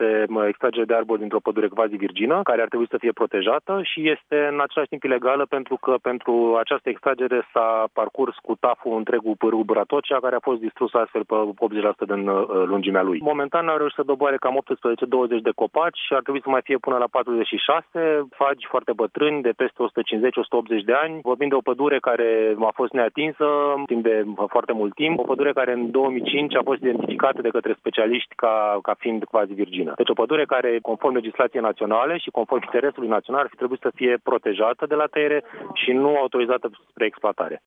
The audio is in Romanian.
este extragere de arbori dintr-o pădure quasi virgină, care ar trebui să fie protejată și este în același timp ilegală pentru că pentru această extragere s-a parcurs cu taful întregul pârâu Brătocea, care a fost distrus astfel pe 80% din lungimea lui. Momentan au reușit să doboare cam 18-20 de copaci și ar trebui să mai fie până la 46 fagi foarte bătrâni, de peste 150-180 de ani. Vorbim de o pădure care a fost neatinsă timp de foarte mult timp, o pădure care în 2005 a fost identificată de către specialiști ca fiind quasi virgină. Deci o pădure care, conform legislației naționale și conform interesului național, ar fi trebuit să fie protejată de la tăiere și nu autorizată spre exploatare.